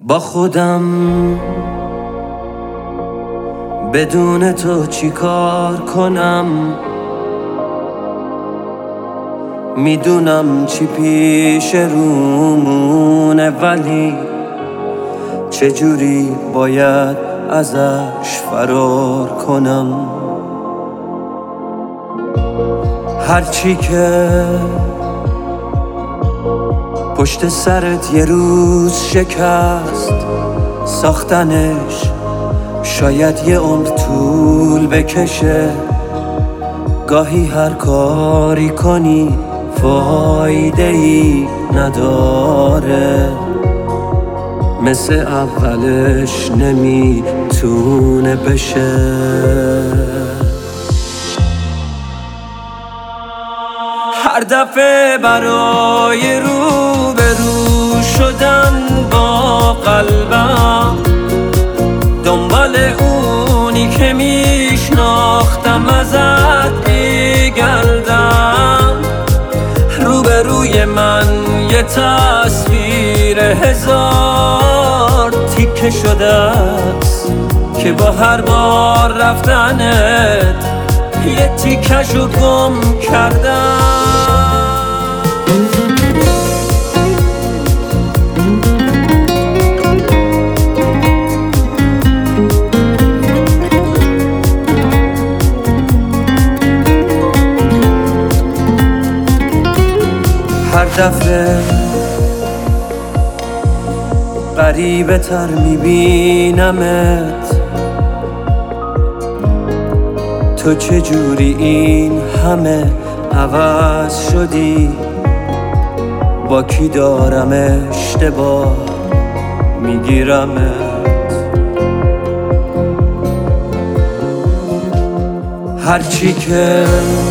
با خودم بدون تو چی کار کنم؟ میدونم چی پیش رومونه، ولی چجوری باید ازش فرار کنم؟ هرچی که پشت سرت یه روز شکست، ساختنش شاید یه عمر طول بکشه. گاهی هر کاری کنی فایده ای نداره، مثل اولش نمیتونه بشه. هر دفعه برای روبرو شدن با قلبم، دنبال اونی که میشناختم ازت میگردم. روبروی من یه تصویر هزار تیکه شده است که با هر بار رفتنت یه تیکشو گم کردم. هر دفعه غریبه تر میبینمت، تو چجوری این همه عوض شدی؟ با کی دارم اشتباه میگیرمت؟ هرچی که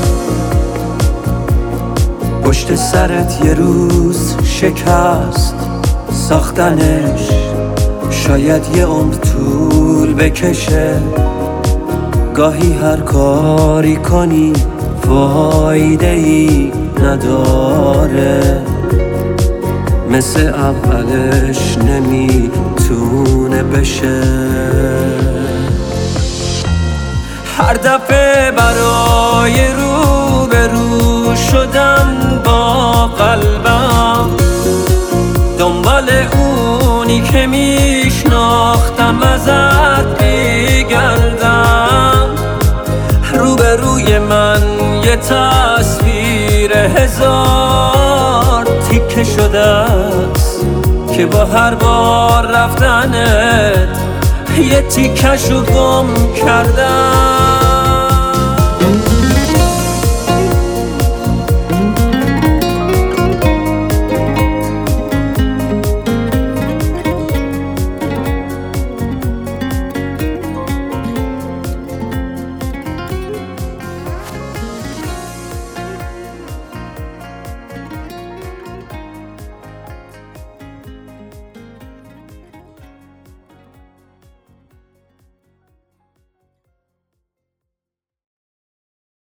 پشت سرت یه روز شکست، ساختنش شاید یه عمر طول بکشه. گاهی هر کاری کنی فایده ای نداره، مثل اولش نمیتونه بشه. هر دفعه برای روبرو شدن با قلبم، دنبال اونی که میشناختم ازت میگردم. روبروی من یه تصویر هزار تیکه شده است که با هر بار رفتنت یه تیکشو گم کردم.